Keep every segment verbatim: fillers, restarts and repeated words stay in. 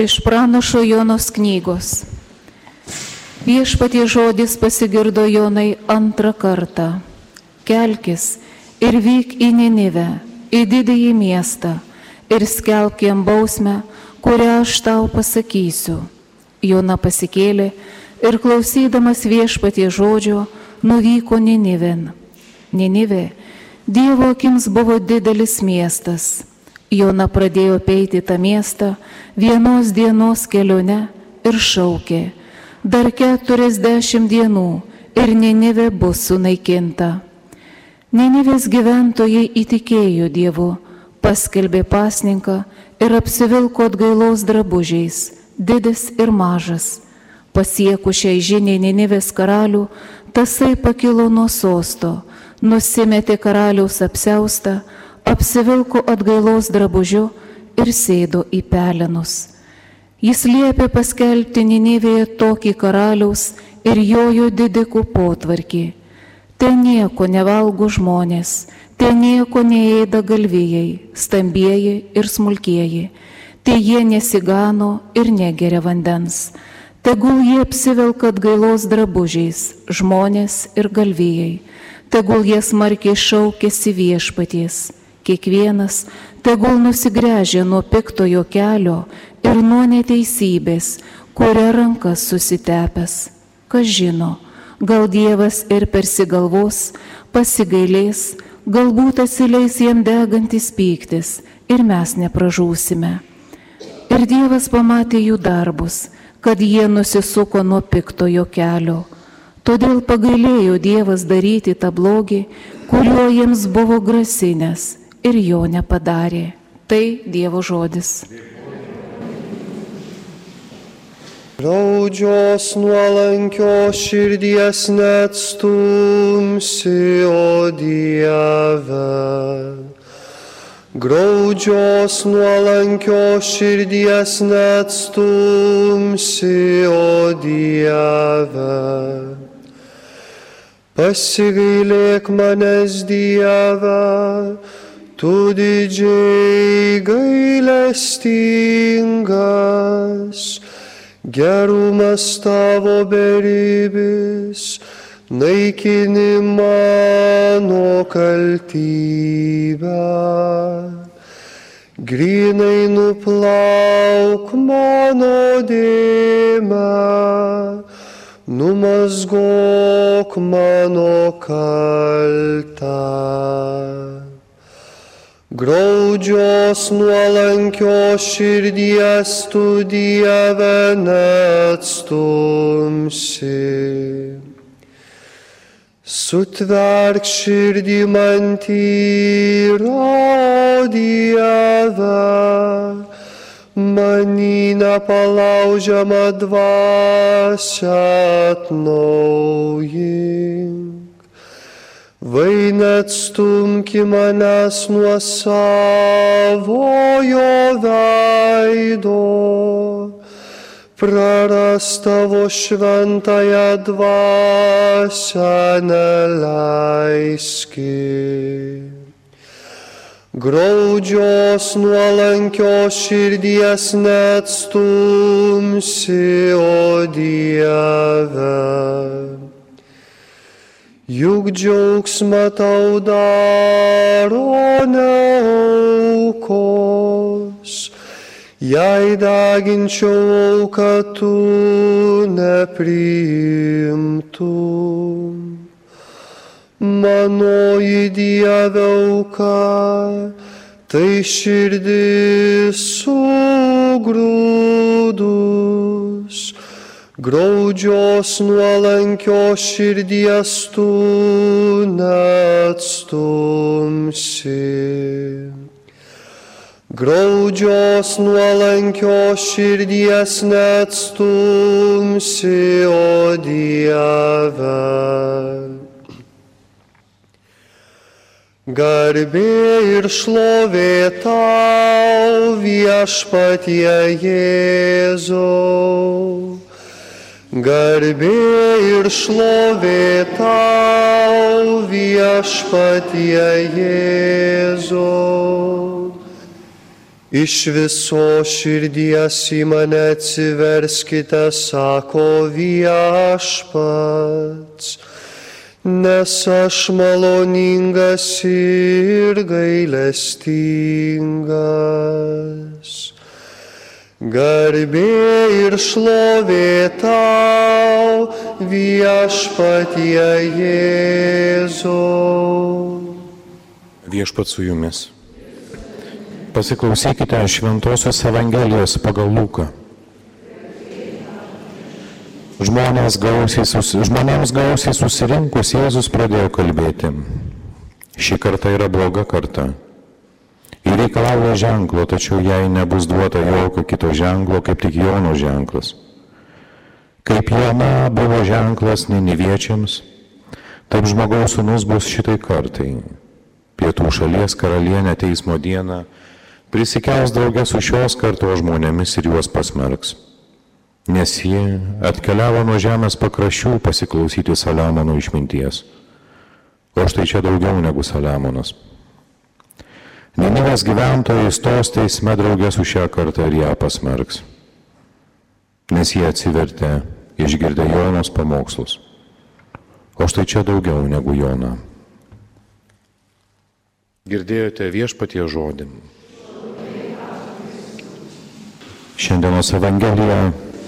Iš pranašo Jonos knygos. Viešpaties žodis pasigirdo Jonai antrą kartą. Kelkis ir vyk į Ninivę, į didįjį miestą, ir skelbk jam bausmę, kurią aš tau pasakysiu. Jona pasikėlė ir klausydamas viešpaties žodžio nuvyko Ninivėn. Ninivė Dievo akims buvo didelis miestas. Jona pradėjo peiti tą miestą vienos dienos kelione ir šaukė: dar keturiasdešimt dienų ir Ninivė bus sunaikinta. Ninivės gyventojai įtikėjo Dievu, paskelbė pasninką ir apsivilko atgailos drabužiais, didis ir mažas. Pasiekus šiai žiniai Ninivės karalių, tasai pakilo nuo sosto, nusimetė karaliaus apsiaustą, apsivilko atgailos drabužiu ir sėdo į pelenus. Jis liepė paskelbti Ninivėje tokį karaliaus ir jojo didikų potvarkį: te nieko nevalgo žmonės, te nieko neėda galvijai, stambieji ir smulkieji, te jie nesigano ir negeria vandens. Tegul jie apsivelka atgailos drabužiais, žmonės ir galvijai. Tegul jie smarkiai šaukėsi viešpaties. Kiekvienas tegul nusigręžia nuo piktojo kelio ir nuo neteisybės, kuria rankas susitepęs. Kas žino, gal Dievas ir persigalvos, pasigailės, galbūt atsileis jam degantis pyktis ir mes nepražūsime. Ir Dievas pamatė jų darbus, kad jie nusisuko nuo piktojo kelio. Todėl pagailėjo Dievas daryti tą blogį, kuriuo jiems buvo grasinęs, ir jo nepadarė. Tai Dievo žodis. Graudžios nuolankios širdies neatstumsi, o Dieve. Graudžios nuolankios širdies neatstumsi, o Dieve. Pasigailėk manęs, Dieve, tu didžiai gailestingas, gerumas tavo beribis, naikini mano kaltybę. Grynai nuplauk mano dėmę, numazgok mano kaltą. Graudžios nuolankios širdies tu, Dieve, neatstumsi. Sutverk širdį man tyrą, Dieve, many nepalaužiamą dvasią atnaujink. Vai neatstumki manęs nuo savojo veido, praras tavo šventąją dvasią neleiski. Graudžios nuolankios širdies neatstumsi, o Dieve. Juk džiaugsmą tau daro ne aukos, jei deginčiau auką tu nepriimtum. Manoji Dieve auka, tai širdis sugrūdus. Graudžios nuolankios širdies tu neatstumsi. Graudžios nuolankios širdies neatstumsi, o Dieve. Garbė ir šlovė tau, viešpatie Jėzau. Garbė ir šlovė tau, viešpatie Jėzau. Iš viso širdies į mane atsiverskite, sako Viešpats, nes aš maloningas ir gailestingas. Garbė ir šlovė tau, Viešpatie Jėzau. Viešpats su jumis. Pasiklausykite Šventosios Evangelijos pagal Luką. Žmonės gausiai, žmonėms gausiai susirinkus Jėzus pradėjo kalbėti. Ši karta yra bloga karta. Ji reikalauja ženklo, tačiau jai nebus duota jokio kito ženklo, kaip tik Jono ženklas. Kaip Jona buvo ženklas Niniviečiams, taip Žmogaus Sūnus bus šitai kartai. Pietų šalies karalienė teismo dieną prisikels draugę su šios kartos žmonėmis ir juos pasmerks. Nes ji atkeliavo nuo žemės pakraščių pasiklausyti Saliamono išminties. O štai čia daugiau negu Saliamonas. Ninivės gyventojai stos teisme draugę su šią kartą ir ją pasmerks. Nes jie atsivertė išgirdę Jonos pamokslus. O štai čia daugiau negu Jona. Girdėjote Viešpatie žodį. Šiandienos Evangelija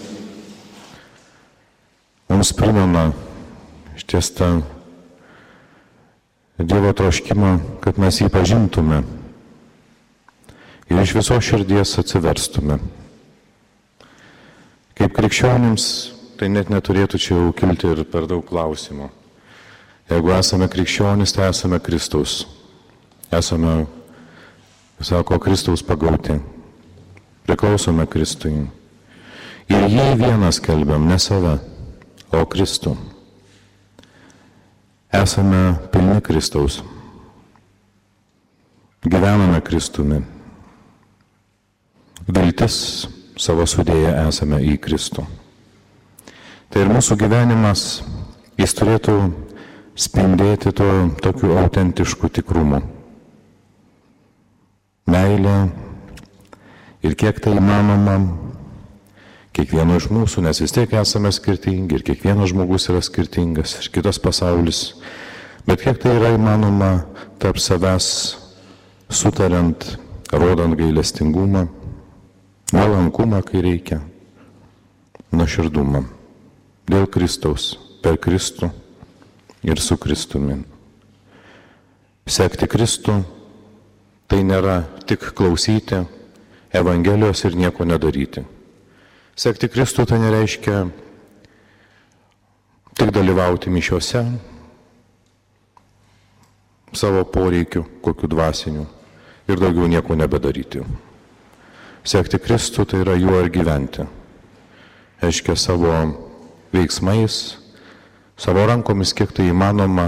mums primena išties tą Dievo troškimą, kad mes jį pažintume ir iš viso širdies atsiverstume. Kaip krikščionims, tai net neturėtų čia jau kilti ir per daug klausimų. Jeigu esame krikščionys, tai esame Kristus. Esame, sako, Kristaus pagauti. Priklausome Kristui. Ir jį vieną skelbiam, ne save, o Kristų. Esame pilni Kristaus. Gyvename Kristumi. Viltis savo sudėję esame į Kristų. Tai ir mūsų gyvenimas, jis turėtų spindėti to tokiu autentišku tikrumu. Meilė ir kiek tai įmanoma, kiekvieno iš mūsų, nes vis tiek esame skirtingi ir kiekvienas žmogus yra skirtingas ir kitas pasaulis, bet kiek tai yra įmanoma tarp savęs sutariant, rodant gailestingumą, nuolankumą, kai reikia, nuoširdumą dėl Kristaus, per Kristų ir su Kristumi. Sekti Kristų tai nėra tik klausyti Evangelijos ir nieko nedaryti. Sekti Kristų tai nereiškia tik dalyvauti mišiose, savo poreikių, kokių dvasinių ir daugiau nieko nebedaryti. Sekti Kristų tai yra juo ir gyventi. Reiškia savo veiksmais, savo rankomis, kiek tai įmanoma,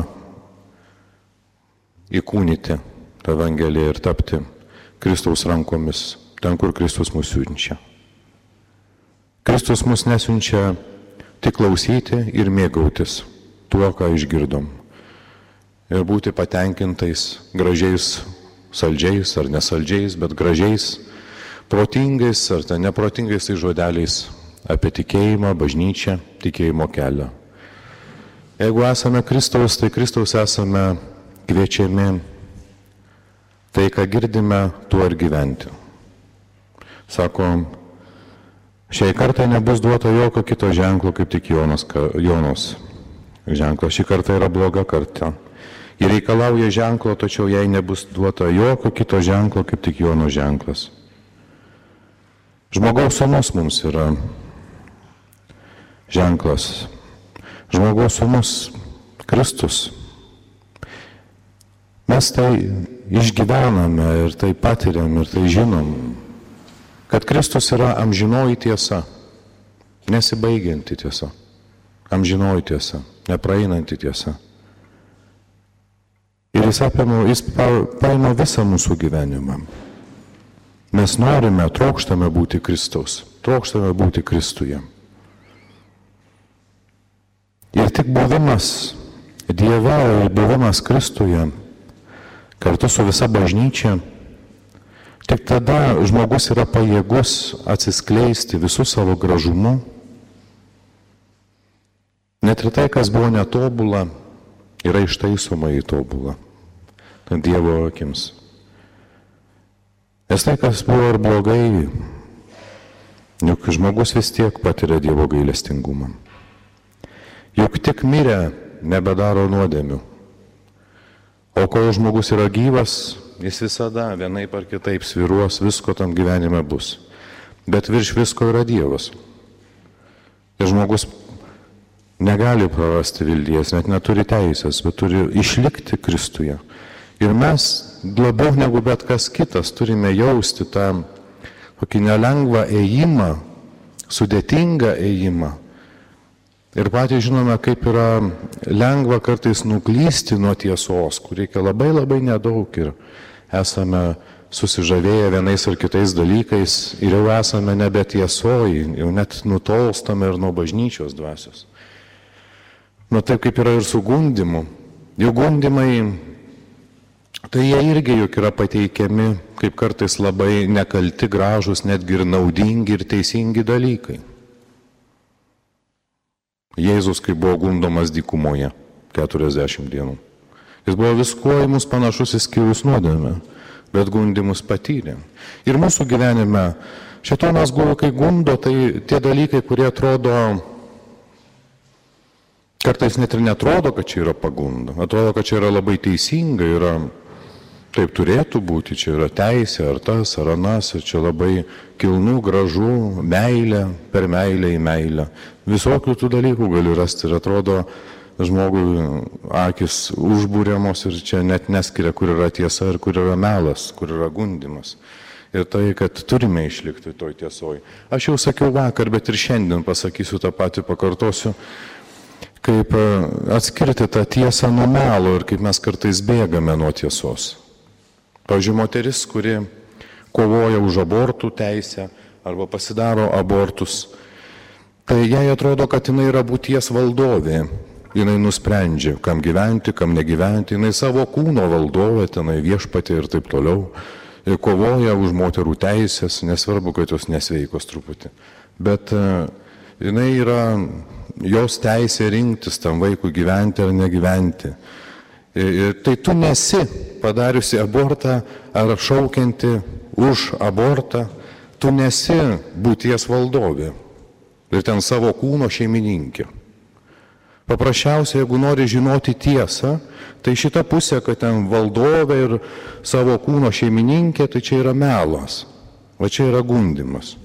įkūnyti tą Evangeliją ir tapti Kristaus rankomis ten, kur Kristus mus siunčia. Kristus mus nesiunčia tik klausyti ir mėgautis tuo, ką išgirdom. Ir būti patenkintais gražiais, saldžiais ar nesaldžiais, bet gražiais, protingais ar ten neprotingais tai žodeliais apie tikėjimą, bažnyčią, tikėjimo kelią. Jeigu esame Kristaus, tai Kristaus esame kviečiami tai, ką girdime, tuo ir gyventi. Sako, šiai kartai nebus duota jokio kito ženklo, kaip tik Jonos, Jonos ženklo. Ši karta yra bloga karta. Ji reikalauja ženklo, tačiau jai nebus duota jokio kito ženklo, kaip tik Jono ženklas. Žmogaus Sūnus mums yra ženklas. Žmogaus Sūnus Kristus. Mes tai išgyvename ir tai patiriam ir tai žinom, kad Kristus yra amžinoji tiesa, nesibaigianti tiesa, amžinoji tiesa, nepraeinanti tiesa. Ir jis apima, jis paima visą mūsų gyvenimą. Mes norime, trokštame būti Kristaus, trokštame būti Kristuje. Ir tik buvimas Dieve ir buvimas Kristuje kartu su visa bažnyčia Tik tada žmogus yra pajėgus atsiskleisti visų savo gražumu. Net ir tai, kas buvo netobula, yra ištaisoma į tobulą. Tai Dievo akims. Nes tai, kas buvo ir blogai, juk žmogus vis tiek patiria Dievo gailestingumą. Juk tik mirę nebedaro nuodėmių. O kol žmogus yra gyvas, jis visada vienaip ar kitaip sviruos, visko tam gyvenime bus. Bet virš visko yra Dievas. Ir žmogus negali prarasti vilties, net neturi teisės, bet turi išlikti Kristuje. Ir mes labiau negu bet kas kitas turime jausti tą tokį nelengvą ėjimą, sudėtingą ėjimą. Ir patys žinome, kaip yra lengva kartais nuklysti nuo tiesos, kur reikia labai labai nedaug ir esame susižavėję vienais ar kitais dalykais ir jau esame nebe tiesoji, jau net nutolstame ir nuo bažnyčios dvasios. Nu taip kaip yra ir su gundimu. Jų gundimai, tai jie irgi juk yra pateikiami kaip kartais labai nekalti, gražus, netgi ir naudingi ir teisingi dalykai. Jėzus, kai buvo gundomas dykumoje keturiasdešimt dienų. Jis buvo viskuo į mus panašus išskyrus nuodėmę, bet gundimus patyrė. Ir mūsų gyvenime šėtonas kai gundo, tai tie dalykai, kurie atrodo, kartais net ir netrodo, kad čia yra pagunda. Atrodo, kad čia yra labai teisinga, yra taip turėtų būti, čia yra teisė, ar tas, ar anas, ir čia labai kilnu, gražu, meilė, per meilę į meilę. Visokių tų dalykų gali rasti ir atrodo, žmogui akis užbūriamos ir čia net neskiria, kur yra tiesa ir kur yra melas, kur yra gundimas. Ir tai, kad turime išlikti toj tiesoj. Aš jau sakiau vakar, bet ir šiandien pasakysiu tą patį, pakartosiu, kaip atskirti tą tiesą nuo melo ir kaip mes kartais bėgame nuo tiesos. Pavyzdžiui, moteris, kuri kovoja už abortų teisę arba pasidaro abortus, tai jai atrodo, kad jinai yra būties valdovė. Jinai nusprendžia, kam gyventi, kam negyventi. Jinai savo kūno valdovė, tenai viešpatė ir taip toliau. Ir kovoja už moterų teisės, nesvarbu, kad jos nesveikos truputį. Bet uh, jinai yra jos teisė rinktis tam vaikui gyventi ar negyventi. Ir, ir tai tu nesi padariusi abortą ar šaukianti už abortą, tu nesi būties valdovė ir ten savo kūno šeimininkė. Paprasčiausiai, jeigu nori žinoti tiesą, tai šita pusė, kad ten valdovė ir savo kūno šeimininkė, tai čia yra melas, va čia yra gundimas.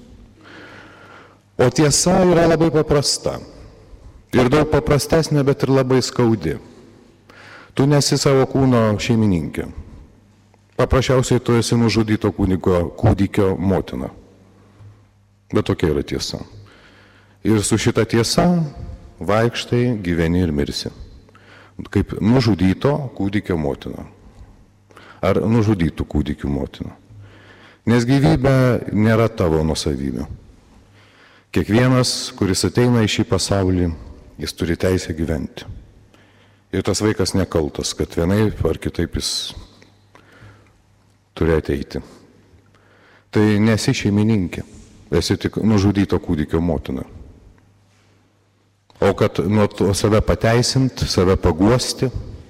O tiesa yra labai paprasta ir daug paprastesnė, bet ir labai skaudi. Tu nesi savo kūno šeimininkė. Paprasčiausiai tu esi nužudyto kūdikio, kūdikio motina. Bet tokia yra tiesa. Ir su šita tiesa vaikštai, gyveni ir mirsi. Kaip nužudyto kūdikio motina. Ar nužudytų kūdikių motina. Nes gyvybė nėra tavo nuosavybė. Kiekvienas, kuris ateina į šį pasaulį, jis turi teisę gyventi. Ir tas vaikas nekaltas, kad vienaip ar kitaip jis turi ateiti. Tai nesi šeimininkė, esi tik nužudyto kūdikio motina. O kad nuo to save pateisinti, save paguosti,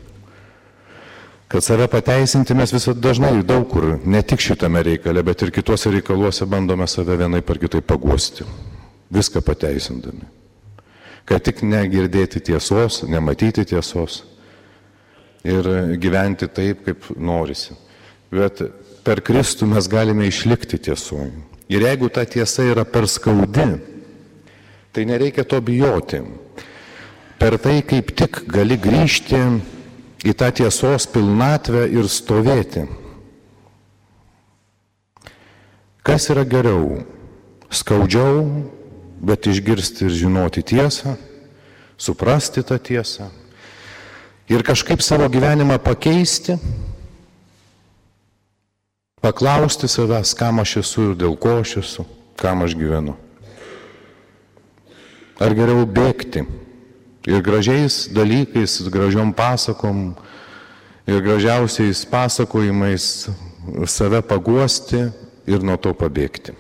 kad save pateisinti mes visada dažnai daug kur, ne tik šitame reikale, bet ir kituose reikaluose bandome save vienaip ar kitaip paguosti. Viską pateisindami. Kad tik negirdėti tiesos, nematyti tiesos ir gyventi taip, kaip norisi. Bet per Kristų mes galime išlikti tiesoje. Ir jeigu ta tiesa yra per skaudi, tai nereikia to bijoti. Per tai kaip tik gali grįžti į tą tiesos pilnatvę ir stovėti. Kas yra geriau? Skaudžiau, bet išgirsti ir žinoti tiesą, suprasti tą tiesą ir kažkaip savo gyvenimą pakeisti, paklausti savęs, kam aš esu ir dėl ko aš esu, kam aš gyvenu. Ar geriau bėgti ir gražiais dalykais, gražiom pasakom ir gražiausiais pasakojimais save paguosti ir nuo to pabėgti.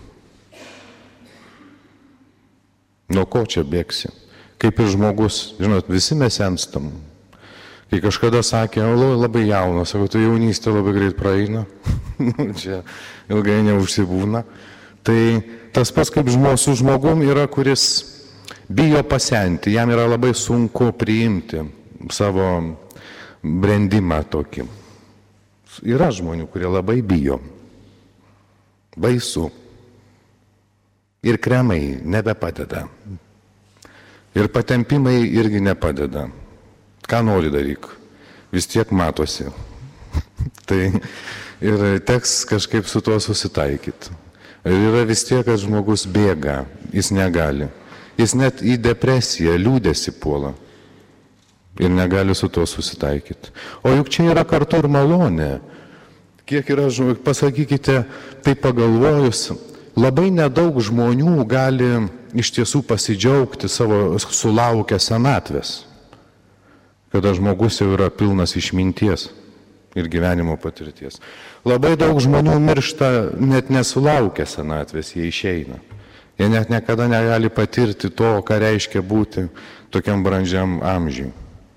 Nuo ko čia bėgsi? Kaip ir žmogus, žinot, visi mes senstam. Kai kažkada sakė, o labai jaunas, sako, tu jaunystė labai greit praeina, čia ilgai neužsibūna. Tai tas pats kaip žmogus su žmogum yra, kuris bijo pasenti, jam yra labai sunku priimti savo brendimą tokį. Yra žmonių, kurie labai bijo. Baisu. Ir kremai nebepadeda. Ir patempimai irgi nepadeda. Ką nori daryk, vis tiek matosi. Tai ir teks kažkaip su tuo susitaikyti. Ir yra vis tiek, kad žmogus bėga, jis negali. Jis net į depresiją, liūdėsi puola. Ir negali su tuo susitaikyti. O juk čia yra kartu ir malonė. Kiek yra žmonių, pasakykite, tai pagalvojus, labai nedaug žmonių gali iš tiesų pasidžiaugti savo sulaukę senatvės, kada žmogus jau yra pilnas išminties ir gyvenimo patirties. Labai daug žmonių miršta net nesulaukę senatvės, jie išeina. Jie net niekada negali patirti to, ką reiškia būti tokiam brandžiam amžiui.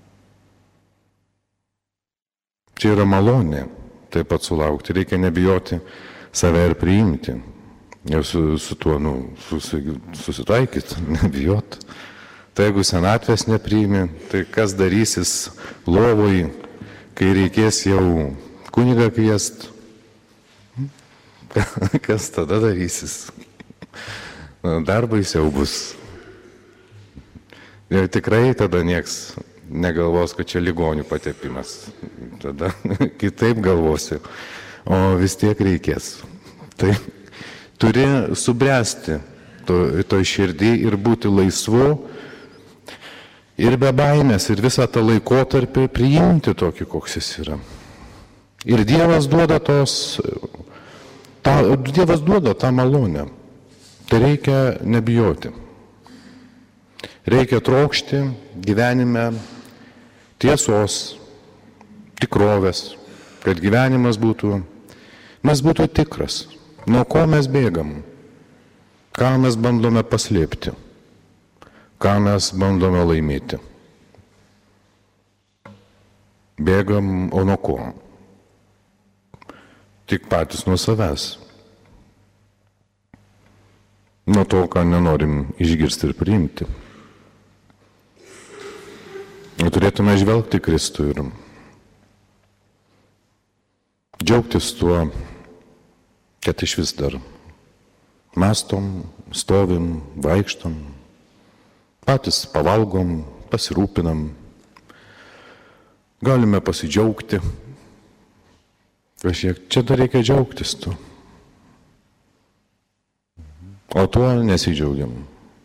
Čia yra malonė taip pat sulaukti, reikia nebijoti save ir priimti. Ir su, su tuo, nu, susi, susitaikyti, nebijot. Tai jeigu senatvės nepriimi, tai kas darysis lovoj, kai reikės jau kunigą kviest? Kas tada darysis? Dar baisiau bus. Ir tikrai tada nieks negalvos, kad čia ligonių patepimas. Tada kitaip galvosi, o vis tiek reikės. Tai turi subręsti to, to širdį ir būti laisvu ir be baimės ir visą tą laikotarpį priimti tokį, koks jis yra. Ir Dievas duoda tos, ta, Dievas duoda tą malonę. Tai reikia nebijoti. Reikia trokšti gyvenime tiesos, tikrovės, kad gyvenimas būtų, mes būtų tikras. Nuo ko mes bėgam? Ką mes bandome paslėpti? Ką mes bandome laimėti? Bėgam, o nuo ko? Tik patys nuo savęs. Nuo to, ką nenorim išgirsti ir priimti. Turėtume žvelgti Kristų ir džiaugtis tuo, kad iš vis dar mastom, stovim, vaikštom, patys pavalgom, pasirūpinam, galime pasidžiaugti. Kažkiek čia dar reikia džiaugtis tu. O tuo nesidžiaugiam.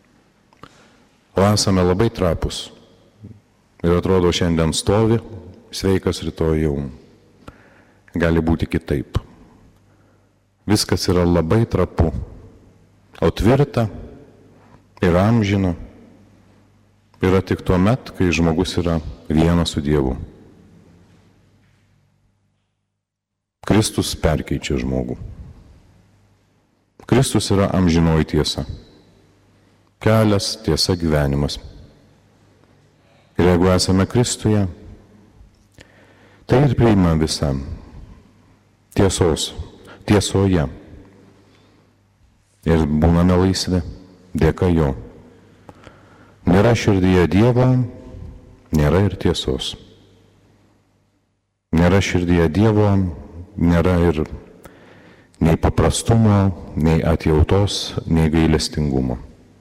O esame labai trapus. Ir atrodo, šiandien stovi, sveikas, rytoj jau gali būti kitaip. Viskas yra labai trapu, o tvirta ir amžina yra tik tuo met, kai žmogus yra vienas su Dievu. Kristus perkeičia žmogų. Kristus yra amžinoji tiesa. Kelias, tiesa, gyvenimas. Ir jeigu esame Kristuje, tai ir priima visą tiesos, tiesoje. Ir būname laisvi dėka jo. Nėra širdyje Dievo, nėra ir tiesos. Nėra širdyje Dievo, nėra ir nei paprastumo, nei atjautos, nei gailestingumo.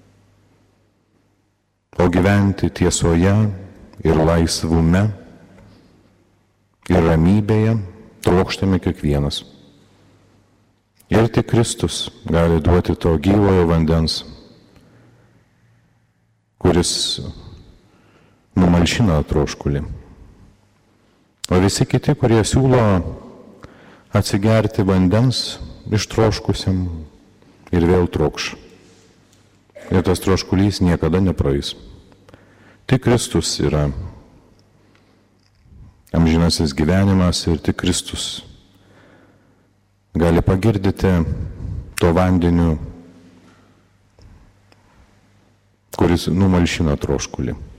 O gyventi tiesoje ir laisvume ir ramybėje trokštame kiekvienas. Ir tik Kristus gali duoti to gyvojo vandens, kuris numalšina troškulį. O visi kiti, kurie siūlo atsigerti vandens ištroškusiam ir vėl trokš. Ir tas troškulys niekada nepraeis. Tik Kristus yra amžinasis gyvenimas ir tik Kristus gali pagirdyti to vandeniu, kuris numalšina troškulį.